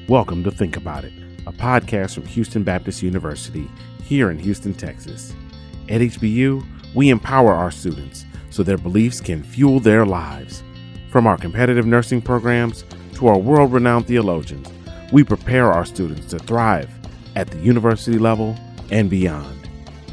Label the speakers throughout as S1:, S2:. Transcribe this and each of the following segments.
S1: Welcome to Think About It, a podcast from Houston Baptist University here in Houston, Texas. At HBU, we empower our students so their beliefs can fuel their lives. From our competitive nursing programs to our world-renowned theologians, we prepare our students to thrive at the university level and beyond.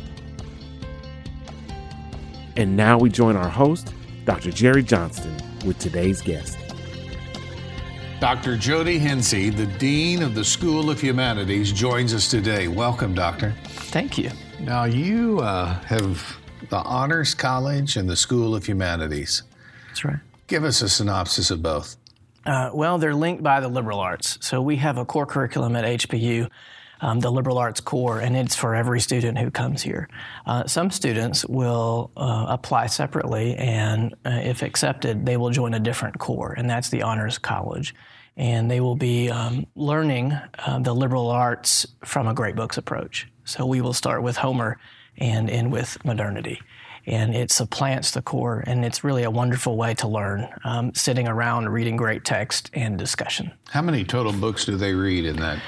S1: And now we join our host, Dr. Jerry Johnston, with today's guest.
S2: Dr. Jody Hensey, the Dean of the School of Humanities, joins us today. Welcome, Doctor.
S3: Thank you.
S2: Now, you have the Honors College and the School of Humanities.
S3: That's right.
S2: Give us a synopsis of both.
S3: Well, they're linked by the liberal arts. So we have a core curriculum at HBU, the liberal arts core, and it's for every student who comes here. Some students will apply separately, and if accepted, they will join a different core, and that's the Honors College. And they will be learning the liberal arts from a great books approach. So we will start with Homer and end with modernity. And it supplants the core, and it's really a wonderful way to learn, sitting around reading great text and discussion.
S2: How many total books do they read in that?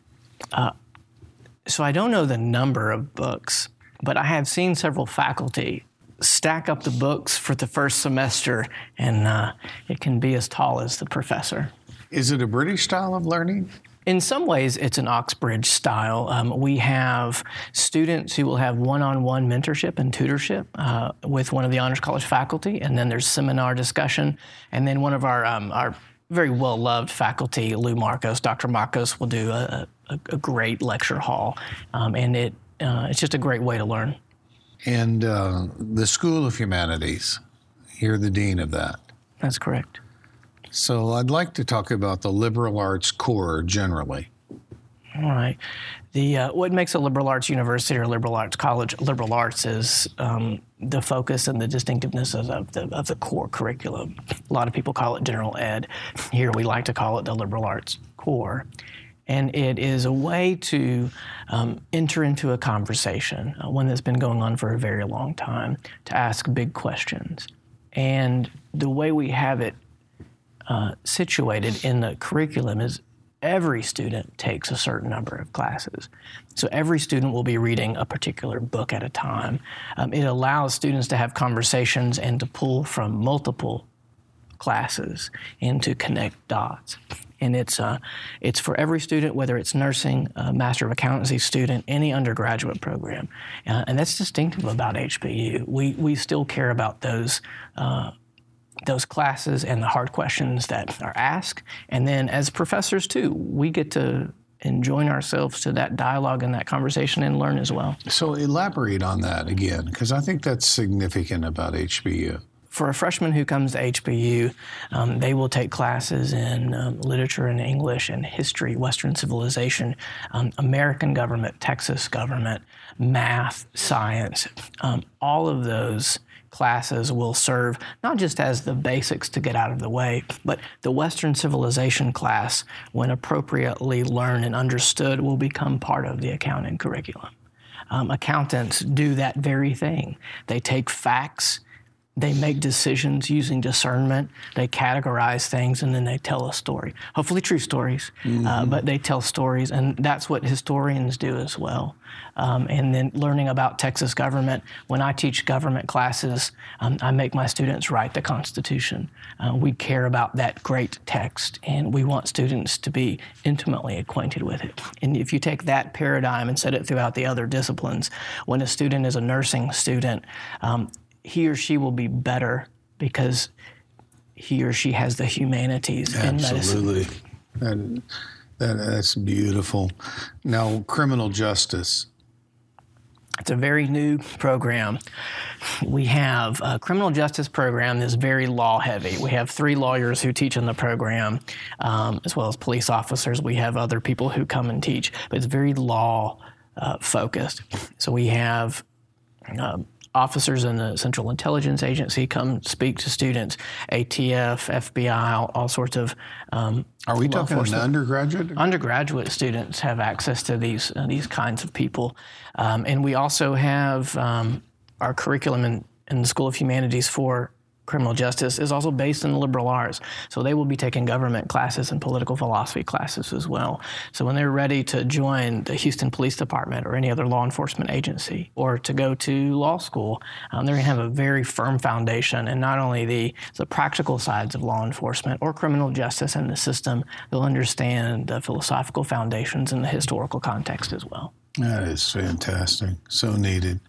S3: So I don't know the number of books, but I have seen several faculty stack up the books for the first semester, and it can be as tall as the professor.
S2: Is it a British style of learning?
S3: In some ways, it's an Oxbridge style. We have students who will have one-on-one mentorship and tutorship with one of the Honors College faculty, and then there's seminar discussion, and then one of our very well-loved faculty, Lou Marcos, Dr. Marcos, will do a great lecture hall, and it's just a great way to learn.
S2: And the School of Humanities, you're the dean of that.
S3: That's correct.
S2: So I'd like to talk about the liberal arts core generally.
S3: All right. What makes a liberal arts university or liberal arts college liberal arts is the focus and the distinctiveness of the core curriculum. A lot of people call it general ed. Here we like to call it the liberal arts core. And it is a way to enter into a conversation, one that's been going on for a very long time, to ask big questions. And the way we have it situated in the curriculum is every student takes a certain number of classes. So every student will be reading a particular book at a time. It allows students to have conversations and to pull from multiple classes and to connect dots. And it's for every student, whether it's nursing, a Master of Accountancy student, any undergraduate program. And that's distinctive about HBU. We still care about those classes and the hard questions that are asked. And then as professors too, we get to join ourselves to that dialogue and that conversation and learn as well.
S2: So elaborate on that again, because I think that's significant about HBU.
S3: For a freshman who comes to HBU, they will take classes in literature and English and history, Western civilization, American government, Texas government, math, science. All of those classes will serve not just as the basics to get out of the way, but the Western civilization class, when appropriately learned and understood, will become part of the accounting curriculum. Accountants do that very thing. They take facts, they make decisions using discernment, they categorize things, and then they tell a story. Hopefully true stories, but they tell stories, and that's what historians do as well. And then learning about Texas government. When I teach government classes, I make my students write the Constitution. We care about that great text, and we want students to be intimately acquainted with it. And if you take that paradigm and set it throughout the other disciplines, when a student is a nursing student, he or she will be better because he or she has the humanities in medicine.
S2: Absolutely. That's beautiful. Now, criminal justice.
S3: It's a very new program. We have a criminal justice program that's very law-heavy. We have 3 lawyers who teach in the program, as well as police officers. We have other people who come and teach, but it's very law-focused. So we have officers in the Central Intelligence Agency come speak to students, ATF, FBI, all sorts of
S2: Are we talking an undergraduate?
S3: Undergraduate students have access to these kinds of people. And we also have our curriculum in the School of Humanities for criminal justice is also based in the liberal arts. So they will be taking government classes and political philosophy classes as well. So when they're ready to join the Houston Police Department or any other law enforcement agency or to go to law school, they're going to have a very firm foundation in not only the practical sides of law enforcement or criminal justice and the system, they'll understand the philosophical foundations and the historical context as well.
S2: That is fantastic. So needed.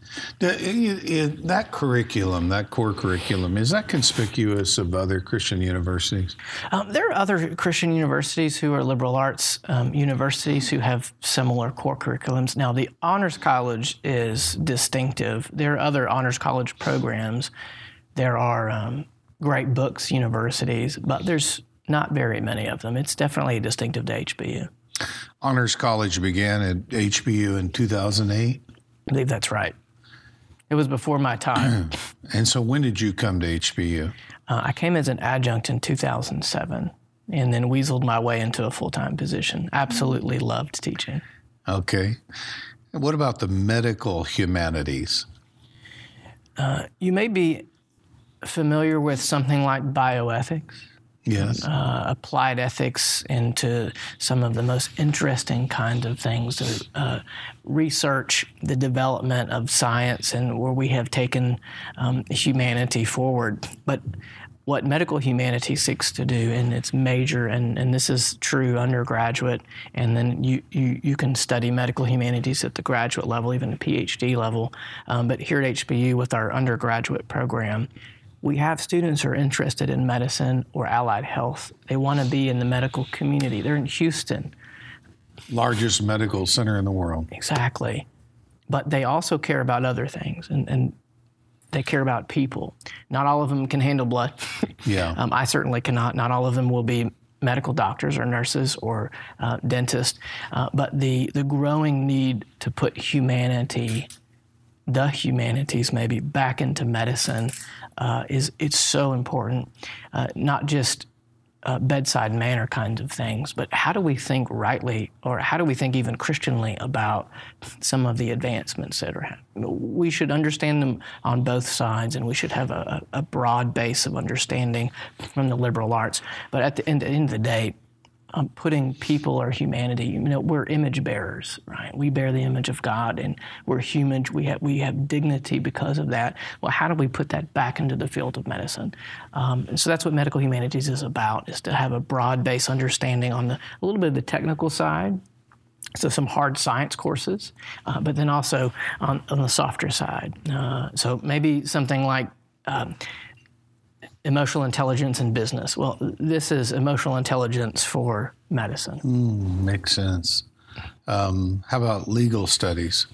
S2: That curriculum, that core curriculum, is that conspicuous of other Christian universities?
S3: There are other Christian universities who are liberal arts universities who have similar core curriculums. Now, the Honors College is distinctive. There are other Honors College programs. There are Great Books universities, but there's not very many of them. It's definitely distinctive to HBU.
S2: Honors College began at HBU in 2008?
S3: I believe that's right. It was before my time.
S2: And so when did you come to HBU?
S3: I came as an adjunct in 2007 and then weaseled my way into a full-time position. Absolutely loved teaching.
S2: Okay. And what about the medical humanities?
S3: You may be familiar with something like bioethics.
S2: Yes.
S3: Applied ethics into some of the most interesting kinds of things, research, the development of science, and where we have taken humanity forward. But what medical humanity seeks to do in its major, and this is true undergraduate, and then you can study medical humanities at the graduate level, even the PhD level. But here at HBU with our undergraduate program, we have students who are interested in medicine or allied health. They want to be in the medical community. They're in Houston.
S2: Largest medical center in the world.
S3: Exactly. But they also care about other things, and they care about people. Not all of them can handle blood.
S2: Yeah.
S3: I certainly cannot. Not all of them will be medical doctors or nurses or dentists. But the growing need to put humanity, the humanities maybe, back into medicine it's so important, not just bedside manner kinds of things, but how do we think rightly, or how do we think even Christianly about some of the advancements that are happening? We should understand them on both sides, and we should have a broad base of understanding from the liberal arts. But at the end of the day, putting people or humanity, we're image bearers, right? We bear the image of God, and we're human. We have dignity because of that. Well, how do we put that back into the field of medicine? And so that's what medical humanities is about, is to have a broad-based understanding on a little bit of the technical side, so some hard science courses, but then also on the softer side. So maybe something like emotional intelligence in business. Well, this is emotional intelligence for medicine.
S2: Makes sense. How about legal studies?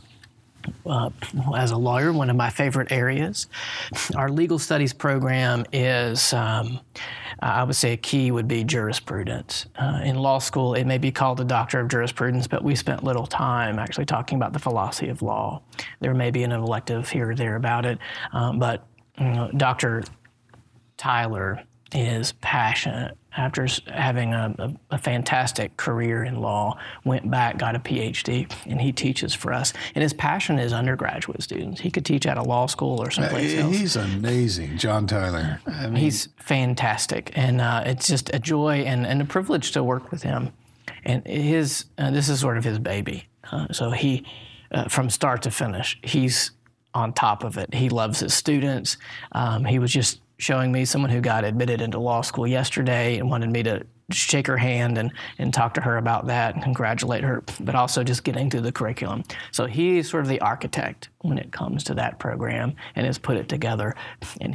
S3: As a lawyer, one of my favorite areas. Our legal studies program is, I would say a key would be jurisprudence. In law school, it may be called a doctor of jurisprudence, but we spent little time actually talking about the philosophy of law. There may be an elective here or there about it, but Dr. Tyler is passionate. After having a fantastic career in law, went back, got a PhD, and he teaches for us. And his passion is undergraduate students. He could teach at a law school or someplace else.
S2: He's amazing, John Tyler.
S3: He's fantastic, and it's just a joy and a privilege to work with him. And this is sort of his baby. So he, from start to finish, he's on top of it. He loves his students. He was just showing me someone who got admitted into law school yesterday and wanted me to shake her hand and talk to her about that and congratulate her, but also just getting through the curriculum. So he's sort of the architect when it comes to that program and has put it together. And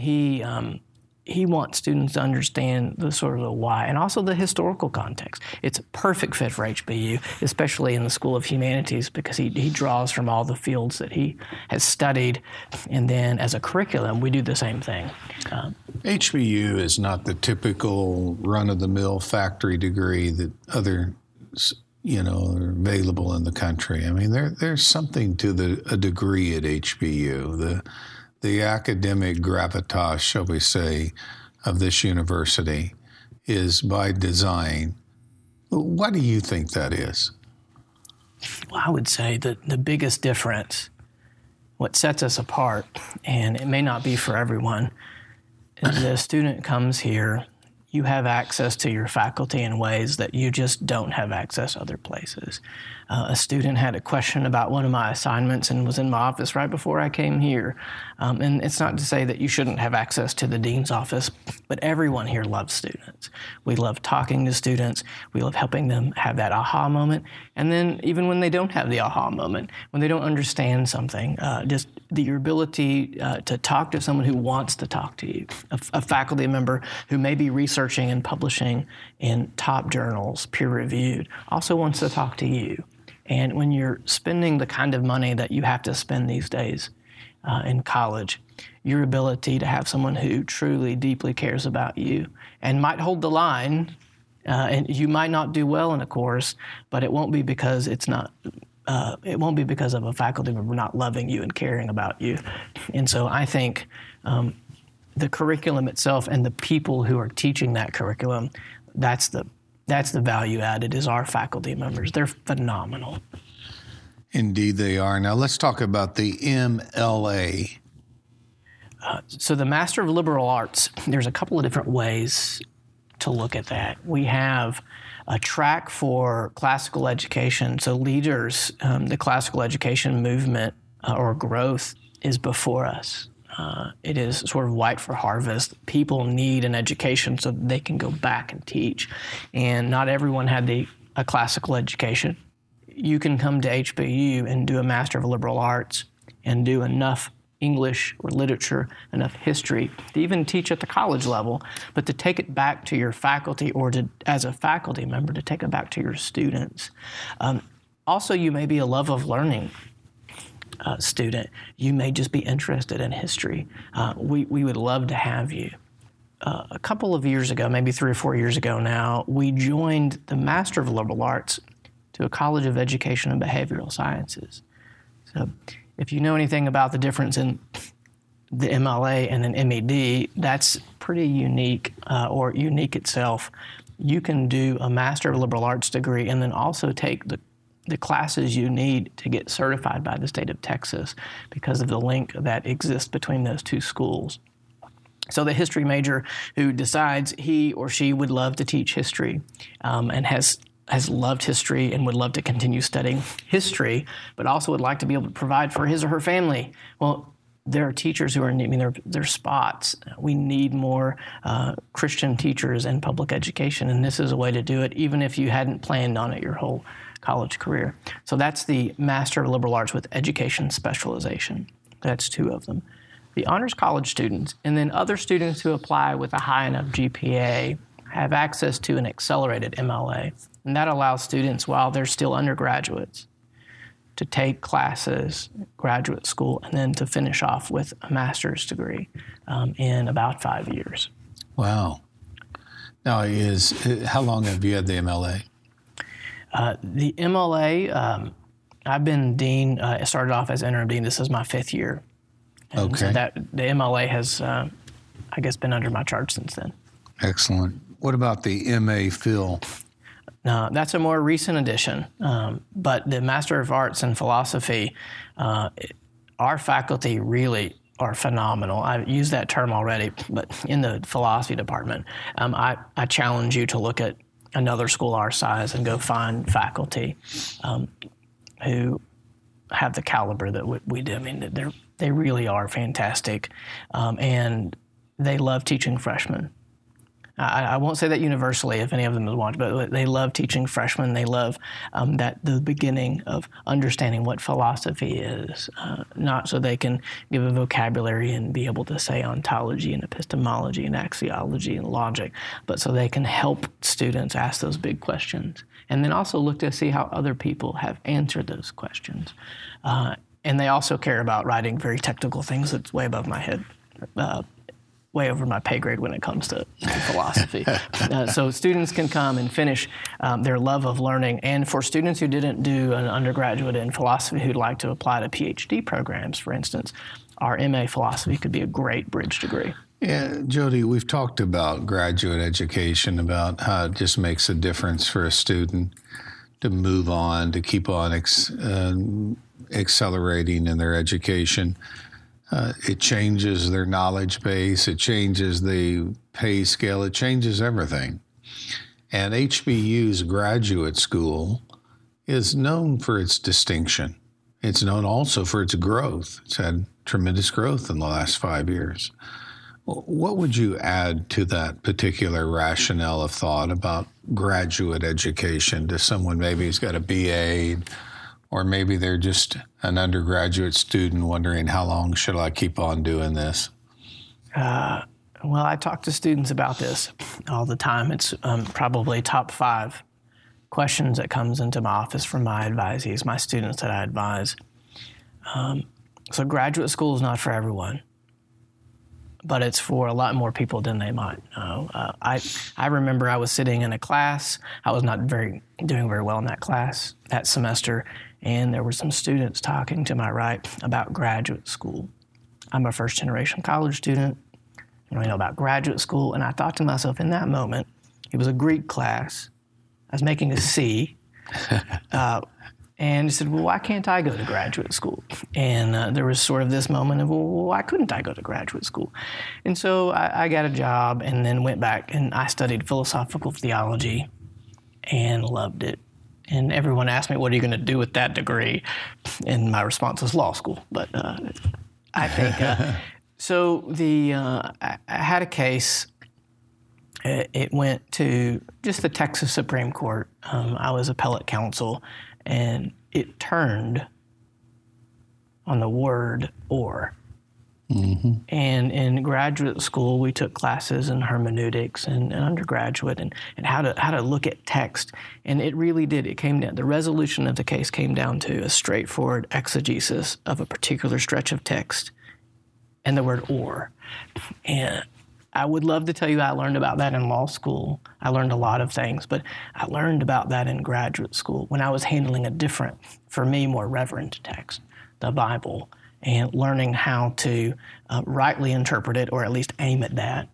S3: he wants students to understand the sort of the why and also the historical context. It's a perfect fit for HBU, especially in the School of Humanities, because he draws from all the fields that he has studied. And then as a curriculum, we do the same thing.
S2: HBU is not the typical run-of-the-mill factory degree that other, are available in the country. I mean, there's something to a degree at HBU. The academic gravitas, shall we say, of this university is by design. What do you think that is?
S3: Well, I would say that the biggest difference, what sets us apart, and it may not be for everyone, is that a student comes here, you have access to your faculty in ways that you just don't have access other places. A student had a question about one of my assignments and was in my office right before I came here. And it's not to say that you shouldn't have access to the dean's office, but everyone here loves students. We love talking to students. We love helping them have that aha moment. And then even when they don't have the aha moment, when they don't understand something, just your ability to talk to someone who wants to talk to you, a faculty member who may be researching and publishing in top journals, peer-reviewed, also wants to talk to you. And when you're spending the kind of money that you have to spend these days in college, your ability to have someone who truly, deeply cares about you and might hold the line, and you might not do well in a course, but it won't be because it won't be because of a faculty member not loving you and caring about you. And so I think the curriculum itself and the people who are teaching that curriculum, that's the value added, is our faculty members. They're phenomenal.
S2: Indeed they are. Now let's talk about the MLA.
S3: So the Master of Liberal Arts, there's a couple of different ways to look at that. We have a track for classical education. So leaders, the classical education movement or growth is before us. It is sort of white for harvest. People need an education so that they can go back and teach. And not everyone had a classical education. You can come to HBU and do a Master of Liberal Arts and do enough English or literature, enough history to even teach at the college level, but to take it back to your faculty or to, as a faculty member, to take it back to your students. Also, you may be a love of learning student. You may just be interested in history. We would love to have you. A couple of years ago, maybe 3 or 4 years ago now, we joined the Master of Liberal Arts to a College of Education and Behavioral Sciences. So if you know anything about the difference in the MLA and an MED, that's pretty unique or unique itself. You can do a Master of Liberal Arts degree and then also take the classes you need to get certified by the state of Texas because of the link that exists between those two schools. So the history major who decides he or she would love to teach history and has loved history and would love to continue studying history, but also would like to be able to provide for his or her family. Well, there are teachers who are needing their spots. We need more Christian teachers in public education, and this is a way to do it, even if you hadn't planned on it your whole college career. So that's the Master of Liberal Arts with Education Specialization. That's 2 of them. The Honors College students, and then other students who apply with a high enough GPA, have access to an accelerated MLA. And that allows students, while they're still undergraduates, to take classes, graduate school, and then to finish off with a master's degree in about 5 years.
S2: Wow. Now, how long have you had the MLA?
S3: The MLA, I've been dean. I started off as interim dean. This is my 5th year. And
S2: okay.
S3: So the MLA has, I guess, been under my charge since then.
S2: Excellent. What about the MA Phil?
S3: No, that's a more recent addition. But the Master of Arts in Philosophy, our faculty really are phenomenal. I've used that term already, but in the philosophy department, I challenge you to look at another school our size and go find faculty who have the caliber that we do. I mean, they really are fantastic, and they love teaching freshmen. I won't say that universally if any of them has watched, but they love teaching freshmen. They love the beginning of understanding what philosophy is, not so they can give a vocabulary and be able to say ontology and epistemology and axiology and logic, but so they can help students ask those big questions. And then also look to see how other people have answered those questions. And they also care about writing very technical things that's way above my head. Way over my pay grade when it comes to philosophy. So students can come and finish their love of learning. And for students who didn't do an undergraduate in philosophy who'd like to apply to PhD programs, for instance, our MA philosophy could be a great bridge degree.
S2: Yeah, Jody, we've talked about graduate education, about how it just makes a difference for a student to move on, to keep on accelerating in their education. It changes their knowledge base. It changes the pay scale. It changes everything. And HBU's graduate school is known for its distinction. It's known also for its growth. It's had tremendous growth in the last 5 years. What would you add to that particular rationale of thought about graduate education to someone maybe who's got a BA, or maybe they're just an undergraduate student wondering, how long should I keep on doing this?
S3: Well, I talk to students about this all the time. It's probably top 5 questions that comes into my office from my advisees, my students that I advise. So graduate school is not for everyone, but it's for a lot more people than they might know. I remember I was sitting in a class. I was not doing very well in that class that semester, and there were some students talking to my right about graduate school. I'm a first-generation college student. I know about graduate school, and I thought to myself in that moment, it was a Greek class. I was making a C, and I said, well, why can't I go to graduate school? And there was sort of this moment of, well, why couldn't I go to graduate school? And so I got a job and then went back, and I studied philosophical theology and loved it. And everyone asked me, what are you going to do with that degree? And my response was law school. But I think... So I had a case. It went to just the Texas Supreme Court. I was appellate counsel, and it turned on the word "or." Mm-hmm. And in graduate school, we took classes in hermeneutics and undergraduate and how to look at text. And it really did. It came down. The resolution of the case came down to a straightforward exegesis of a particular stretch of text and the word "or." And I would love to tell you I learned about that in law school. I learned a lot of things, but I learned about that in graduate school when I was handling a different, for me, more reverent text, the Bible, and learning how to rightly interpret it, or at least aim at that.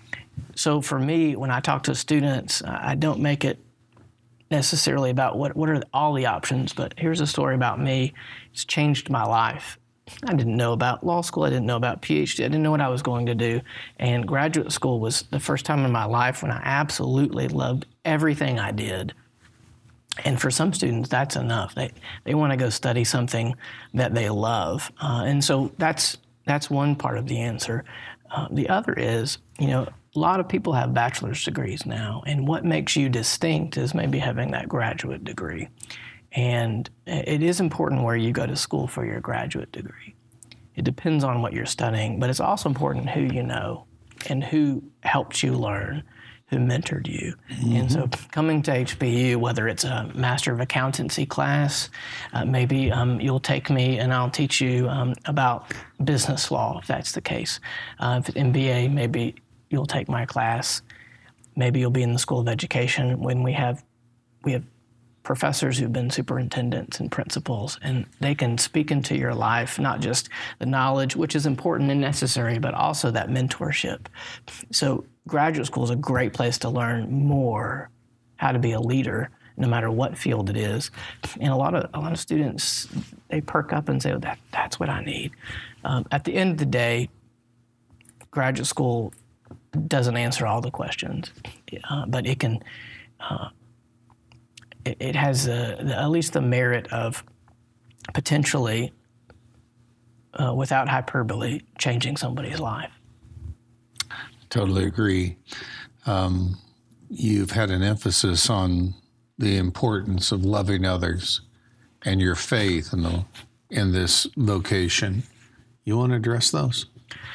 S3: So for me, when I talk to students, I don't make it necessarily about what are all the options, but here's a story about me. It's changed my life. I didn't know about law school. I didn't know about PhD. I didn't know what I was going to do. And graduate school was the first time in my life when I absolutely loved everything I did. And for some students, that's enough. They want to go study something that they love. And so that's one part of the answer. The other is, a lot of people have bachelor's degrees now. And what makes you distinct is maybe having that graduate degree. And it is important where you go to school for your graduate degree. It depends on what you're studying, but it's also important who you know and who helped you learn, who mentored you. Mm-hmm. And so coming to HBU, whether it's a Master of Accountancy class, maybe you'll take me and I'll teach you about business law, if that's the case. If it's MBA, maybe you'll take my class. Maybe you'll be in the School of Education when we have professors who've been superintendents and principals, and they can speak into your life, not just the knowledge, which is important and necessary, but also that mentorship. So graduate school is a great place to learn more how to be a leader, no matter what field it is. And a lot of students, they perk up and say, oh, that's what I need. At the end of the day, graduate school doesn't answer all the questions, but it can. It has at least the merit of potentially, without hyperbole, changing somebody's life.
S2: Totally agree. You've had an emphasis on the importance of loving others and your faith in this vocation. You want to address those?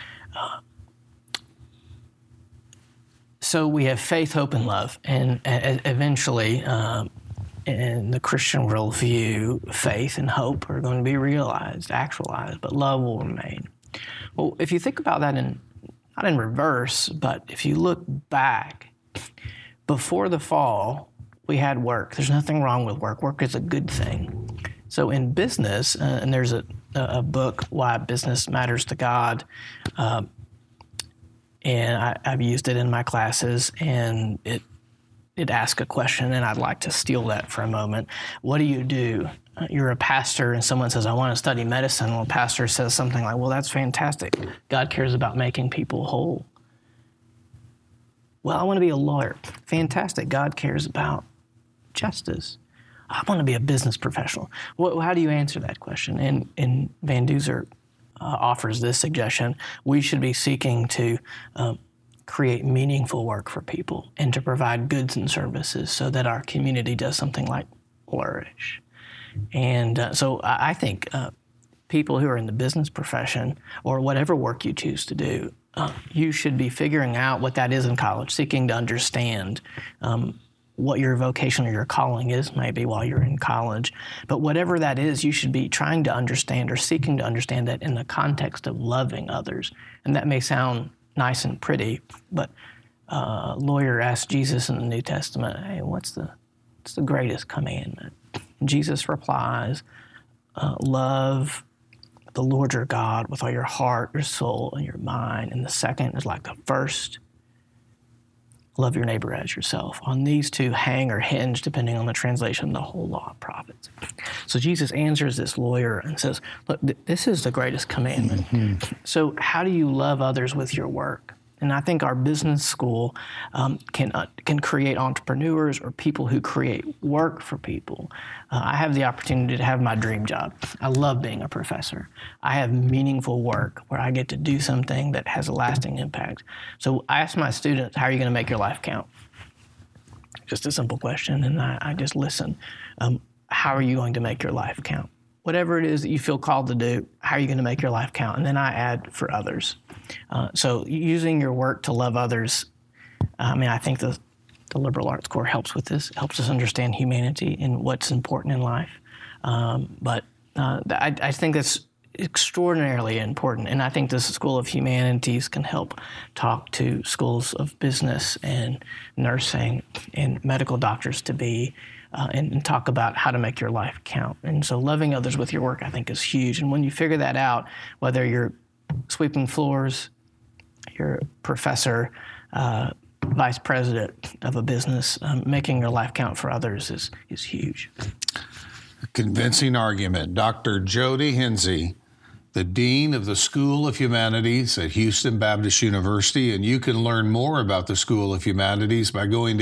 S3: So we have faith, hope, and love, and eventually, in the Christian worldview, faith and hope are going to be realized, actualized, but love will remain. Well, if you think about that not in reverse, but if you look back, before the fall, we had work. There's nothing wrong with work. Work is a good thing. So in business, and there's a book, Why Business Matters to God, and I've used it in my classes, and it asks a question, and I'd like to steal that for a moment. What do you do you're a pastor and someone says, I want to study medicine. Well, a pastor says something like, well, that's fantastic. God cares about making people whole. Well, I want to be a lawyer. Fantastic. God cares about justice. I want to be a business professional. Well, how do you answer that question? And Van Duzer offers this suggestion. We should be seeking to create meaningful work for people and to provide goods and services so that our community does something like flourish. And so I think people who are in the business profession or whatever work you choose to do, you should be figuring out what that is in college, seeking to understand what your vocation or your calling is maybe while you're in college. But whatever that is, you should be trying to understand or seeking to understand that in the context of loving others. And that may sound nice and pretty, but a lawyer asked Jesus in the New Testament, hey, what's the greatest commandment? And Jesus replies, love the Lord your God with all your heart, your soul, and your mind. And the second is like the first, love your neighbor as yourself. On these two hang or hinge, depending on the translation, the whole law of prophets. So Jesus answers this lawyer and says, look, this is the greatest commandment. Mm-hmm. So how do you love others with your work? And I think our business school can create entrepreneurs or people who create work for people. I have the opportunity to have my dream job. I love being a professor. I have meaningful work where I get to do something that has a lasting impact. So I ask my students, how are you going to make your life count? Just a simple question, and I just listen. How are you going to make your life count? Whatever it is that you feel called to do, how are you going to make your life count? And then I add for others. So using your work to love others, I think the liberal arts core helps with this, helps us understand humanity and what's important in life. But I think that's extraordinarily important. And I think the School of Humanities can help talk to schools of business and nursing and medical doctors to be and talk about how to make your life count. And so loving others with your work, I think, is huge. And when you figure that out, whether you're sweeping floors, you're a professor, vice president of a business, making your life count for others is huge.
S2: A convincing argument. Dr. Jody Hensey, the Dean of the School of Humanities at Houston Baptist University, and you can learn more about the School of Humanities by going to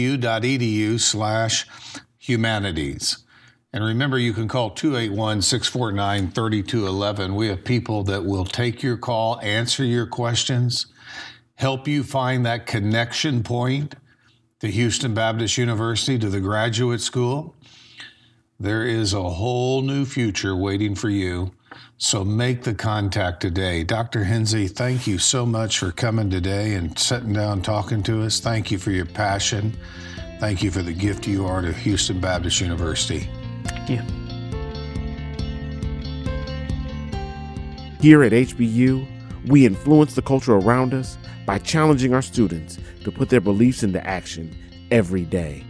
S2: hbu.edu/humanities. And remember, you can call 281-649-3211. We have people that will take your call, answer your questions, help you find that connection point to Houston Baptist University, to the graduate school. There is a whole new future waiting for you. So make the contact today. Dr. Hensey, thank you so much for coming today and sitting down talking to us. Thank you for your passion. Thank you for the gift you are to Houston Baptist University.
S3: Thank you.
S1: Here at HBU, we influence the culture around us by challenging our students to put their beliefs into action every day.